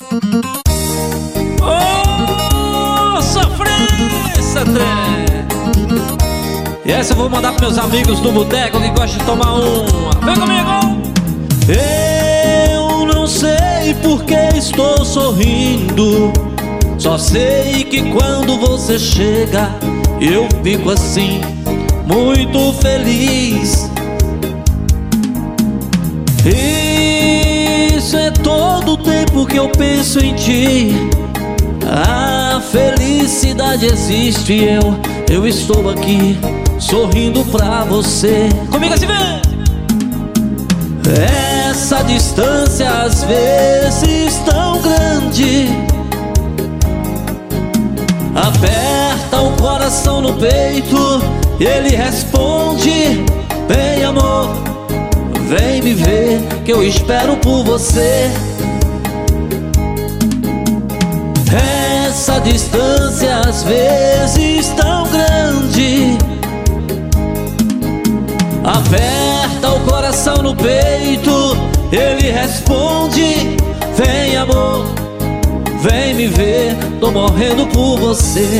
Ô, sofrência, trem. E essa eu vou mandar pros meus amigos do boteco que gostam de tomar uma. Vem comigo! Eu não sei por que estou sorrindo, só sei que quando você chega eu fico assim, muito feliz. Isso é todo o tempo que eu penso em ti. A felicidade existe e eu estou aqui sorrindo pra você. Comigo assim, vem! Essa distância às vezes tão grande aperta o coração no peito e ele responde: vem amor, vem me ver que eu espero por você. Essa distância às vezes tão grande aperta o coração no peito, ele responde: vem amor, vem me ver, tô morrendo por você.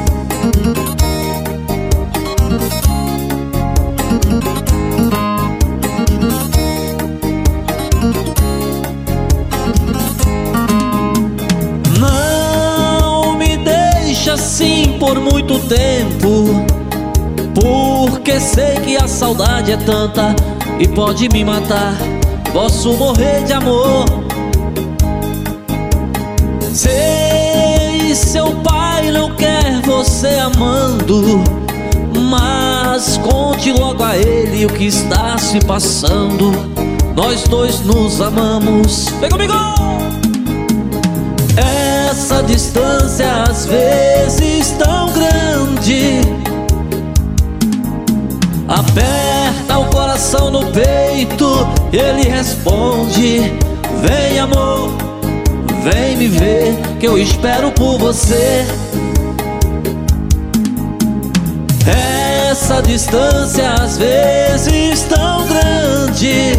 Não me deixa assim por muito tempo, porque sei que a saudade é tanta e pode me matar. Posso morrer de amor. Sei, seu pai não quer você amando, mas conte logo a ele o que está se passando. Nós dois nos amamos. Vem comigo! Essa distância às vezes tão grande aperta o coração no peito, ele responde: vem amor, vem me ver que eu espero por você. Essa distância às vezes tão grande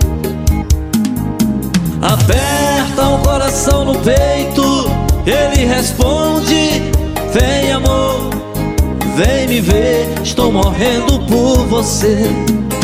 aperta o coração no peito, ele responde: vem amor, vem me ver, estou morrendo por você.